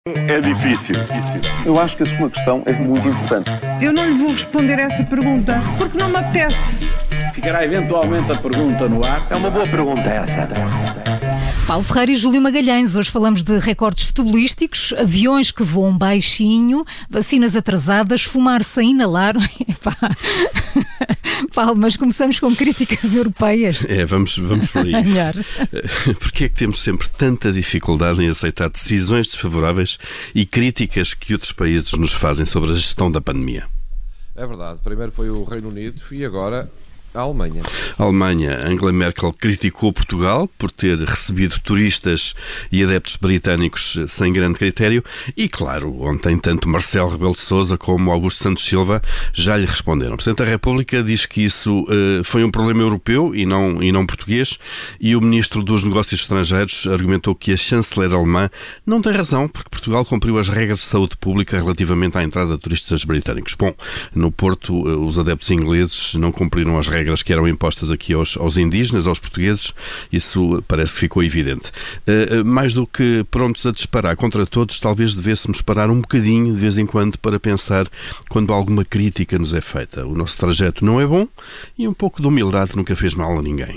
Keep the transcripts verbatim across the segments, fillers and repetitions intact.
É difícil. Eu acho que a sua questão é muito importante. Eu não lhe vou responder essa pergunta porque não me apetece. Ficará eventualmente a pergunta no ar. É uma boa pergunta essa. Paulo Ferreira e Júlio Magalhães. Hoje falamos de recordes futebolísticos, aviões que voam baixinho, vacinas atrasadas, fumar sem inalar. Paulo, mas começamos com críticas europeias. É, vamos, vamos por aí. Melhor. Porquê é que temos sempre tanta dificuldade em aceitar decisões desfavoráveis e críticas que outros países nos fazem sobre a gestão da pandemia? É verdade. Primeiro foi o Reino Unido e agora a Alemanha. A Alemanha, Angela Merkel criticou Portugal por ter recebido turistas e adeptos britânicos sem grande critério e, claro, ontem tanto Marcelo Rebelo de Sousa como Augusto Santos Silva já lhe responderam. O Presidente da República diz que isso uh, foi um problema europeu e não, e não português, e o Ministro dos Negócios Estrangeiros argumentou que a chanceler alemã não tem razão, porque Portugal cumpriu as regras de saúde pública relativamente à entrada de turistas britânicos. Bom, no Porto, uh, os adeptos ingleses não cumpriram as regras que eram impostas aqui aos, aos indígenas, aos portugueses, isso parece que ficou evidente. Uh, mais do que prontos a disparar contra todos, talvez devêssemos parar um bocadinho de vez em quando para pensar quando alguma crítica nos é feita. O nosso trajeto não é bom e um pouco de humildade nunca fez mal a ninguém.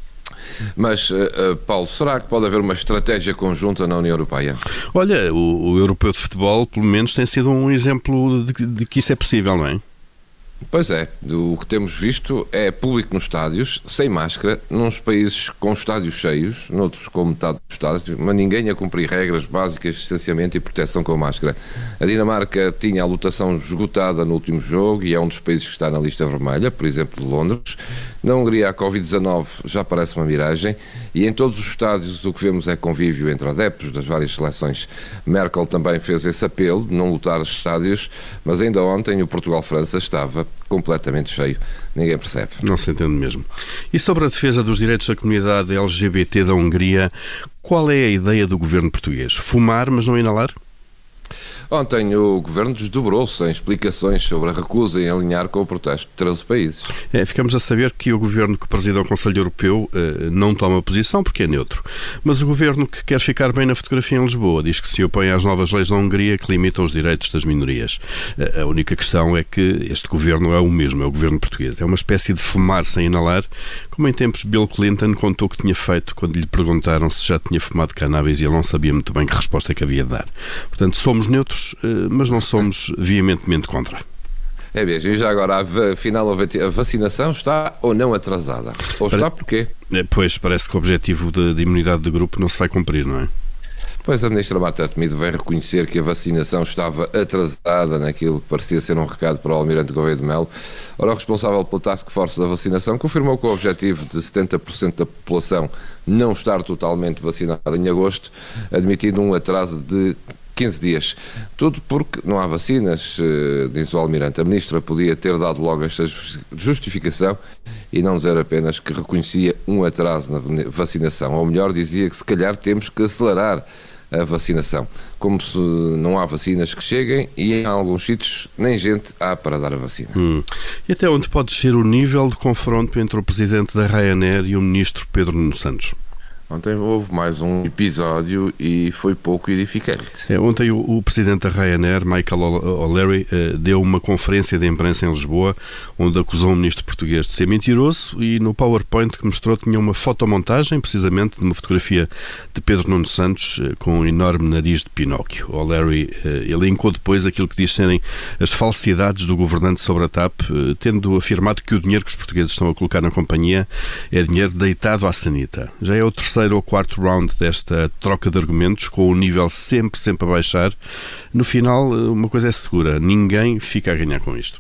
Mas, uh, Paulo, será que pode haver uma estratégia conjunta na União Europeia? Olha, o, o europeu de futebol, pelo menos, tem sido um exemplo de, de que isso é possível, não é? Pois é, o que temos visto é público nos estádios, sem máscara, nos países com estádios cheios, noutros com metade dos estádios, mas ninguém a cumprir regras básicas de distanciamento e proteção com máscara. A Dinamarca tinha a lotação esgotada no último jogo e é um dos países que está na lista vermelha, por exemplo, de Londres. Na Hungria, a covid dezanove já parece uma miragem e em todos os estádios o que vemos é convívio entre adeptos das várias seleções. Merkel também fez esse apelo de não lotar os estádios, mas ainda ontem o Portugal-França estava completamente cheio. Ninguém percebe. Não se entende mesmo. E sobre a defesa dos direitos da comunidade L G B T da Hungria, qual é a ideia do governo português? Fumar, mas não inalar? Ontem o Governo desdobrou-se em explicações sobre a recusa em alinhar com o protesto de treze países. É, ficamos a saber que o Governo que preside o Conselho Europeu eh, não toma posição porque é neutro. Mas o Governo que quer ficar bem na fotografia em Lisboa diz que se opõe às novas leis da Hungria que limitam os direitos das minorias. Eh, a única questão é que este Governo é o mesmo, é o Governo português. É uma espécie de fumar sem inalar, como em tempos Bill Clinton contou que tinha feito quando lhe perguntaram se já tinha fumado cannabis e ele não sabia muito bem que resposta é que havia de dar. Portanto, somos neutros, mas não somos veementemente contra. É mesmo, e já agora, afinal, a vacinação está ou não atrasada? Ou está porquê? Pois, parece que o objetivo de, de imunidade de grupo não se vai cumprir, não é? Pois a Ministra Marta Temido vai reconhecer que a vacinação estava atrasada naquilo que parecia ser um recado para o Almirante Gouveia de Melo. Ora, o responsável pela Task Force da vacinação confirmou que o objetivo de setenta por cento da população não estar totalmente vacinada em agosto, admitindo um atraso de quinze dias. Tudo porque não há vacinas, diz o Almirante. A Ministra podia ter dado logo esta justificação e não dizer apenas que reconhecia um atraso na vacinação. Ou melhor, dizia que se calhar temos que acelerar a vacinação. Como se não há vacinas que cheguem e em alguns sítios nem gente há para dar a vacina. Hum. E até onde pode ser o nível de confronto entre o Presidente da Ryanair e o Ministro Pedro Nuno Santos? Ontem houve mais um episódio e foi pouco edificante. É, ontem o, o presidente da Ryanair, Michael O'Leary, eh, deu uma conferência de imprensa em Lisboa, onde acusou o ministro português de ser mentiroso e no PowerPoint que mostrou tinha uma fotomontagem, precisamente, de uma fotografia de Pedro Nuno Santos eh, com um enorme nariz de Pinóquio. O'Leary eh, elencou depois aquilo que diz serem as falsidades do governante sobre a TAP, eh, tendo afirmado que o dinheiro que os portugueses estão a colocar na companhia é dinheiro deitado à sanita. Já é o terceiro ou quarto round desta troca de argumentos, com o nível sempre, sempre a baixar. No final, uma coisa é segura, ninguém fica a ganhar com isto.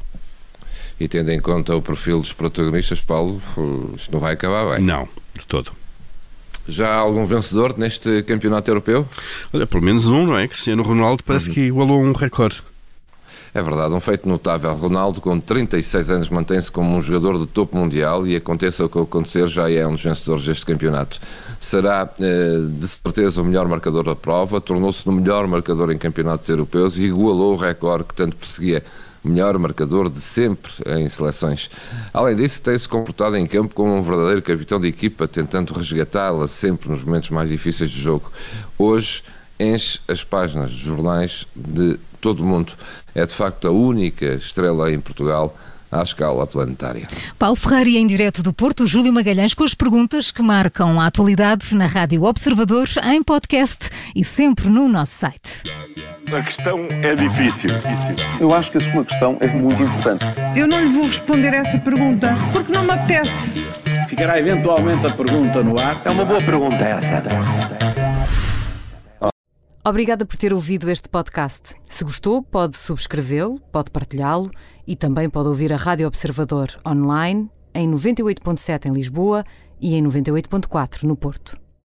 E tendo em conta o perfil dos protagonistas, Paulo, isto não vai acabar bem. Não, de todo. Já há algum vencedor neste campeonato europeu? Olha, pelo menos um, não é? Cristiano Ronaldo parece uhum. que igualou um recorde. É verdade, um feito notável. Ronaldo, com trinta e seis anos, mantém-se como um jogador de topo mundial e aconteça o que acontecer, já é um dos vencedores deste campeonato. Será, de certeza, o melhor marcador da prova, tornou-se o melhor marcador em campeonatos europeus e igualou o recorde que tanto perseguia, melhor marcador de sempre em seleções. Além disso, tem-se comportado em campo como um verdadeiro capitão de equipa, tentando resgatá-la sempre nos momentos mais difíceis do jogo. Hoje enche as páginas de jornais de todo o mundo. É de facto a única estrela em Portugal à escala planetária. Paulo Ferreira, em direto do Porto, Júlio Magalhães, com as perguntas que marcam a atualidade na Rádio Observador, em podcast e sempre no nosso site. A questão é difícil. Eu acho que a sua questão é muito importante. Eu não lhe vou responder essa pergunta porque não me apetece. Ficará eventualmente a pergunta no ar. É uma boa pergunta essa. Obrigada por ter ouvido este podcast. Se gostou, pode subscrevê-lo, pode partilhá-lo e também pode ouvir a Rádio Observador online em noventa e oito ponto sete em Lisboa e em noventa e oito ponto quatro no Porto.